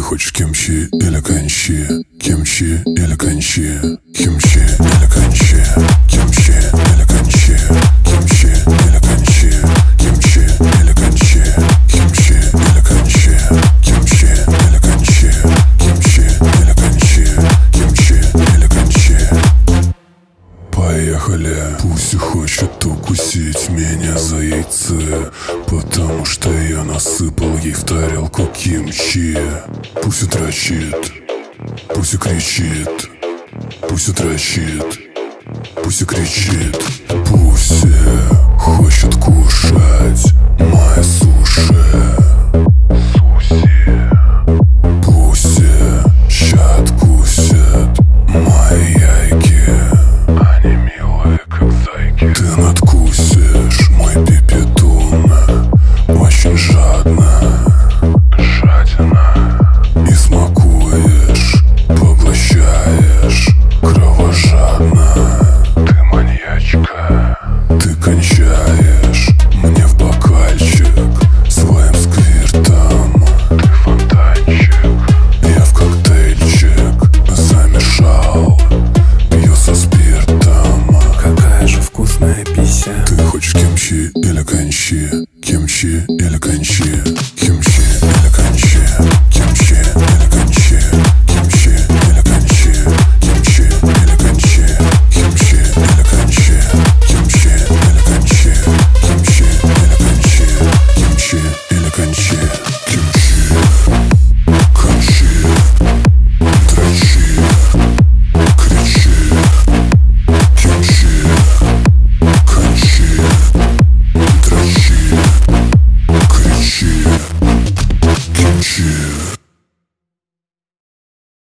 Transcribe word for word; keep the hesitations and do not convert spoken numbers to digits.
хочешь кимчи или канчи? Кимчи или канчи? Кимчи или канчи? Кимчи или канчи? Кимчи или канчи? Кимчи или канчи? Кимчи или канчи? Кимчи или канчи? Кимчи или канчи? Кимчи или канчи? Поехали. Пусть хочет укусить меня за яйце, потому что я насыпал ей в тарелку кимчи. Пусть и дрочит, пусть и кричит, пусть и дрочит, пусть и кричит. Пусть хочет кушать мои суши.